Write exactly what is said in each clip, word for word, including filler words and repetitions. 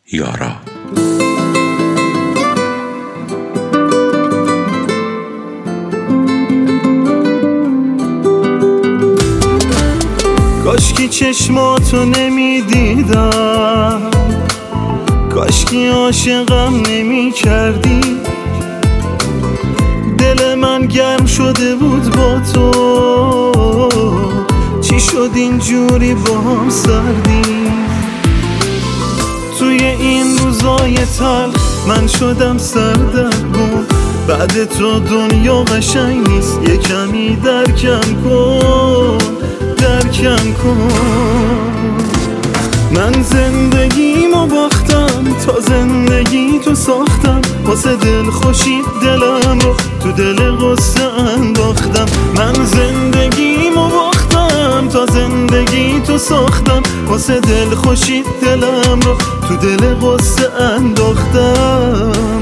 یارا. کاشکی چشماتو نمیدیدم، کاشکی عاشقم نمی کردی. دل من گرم شده بود با تو، چی شد اینجوری با هم سردی؟ توی این روزای تلخ من شدم سردرگم، بعد تو دنیا قشنگ نیست، یه کمی درکم کن، درکم کن. من زندگیمو باختم، تا زندگی تو ساختم، واسه دل خوشی دلم رو تو دل غصه انداختم. من زندگیمو باختم، تا زندگی تو ساختم، واسه دل خوشی دلم رو تو دل غصه انداختم.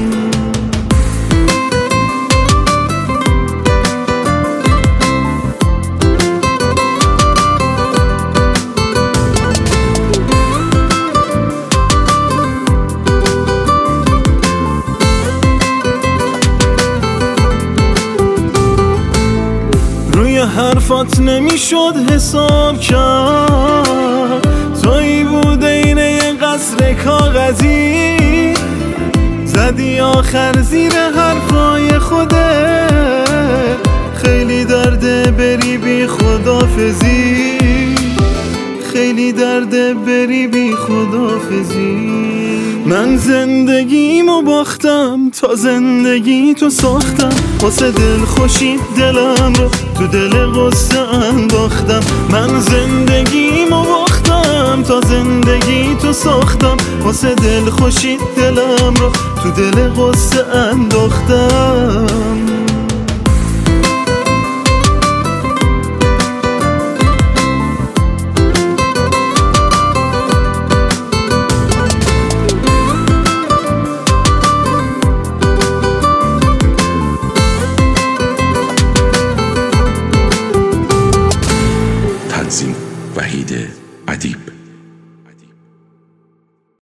حرفات نمیشد حساب کرد، تویی بوده اینه یه قصر کاغذی، زدی آخر زیر حرفای خودت، خیلی درده بری بی خدافزی، خیلی درده بری بی خدافزی. من زندگیمو باختم، تا زندگی تو ساختم، واسه دل خوشی دلم رو تو دل غصه انداختم. من زندگیمو باختم، تا زندگی تو ساختم، واسه دل خوشی دلم رو تو دل غصه انداختم.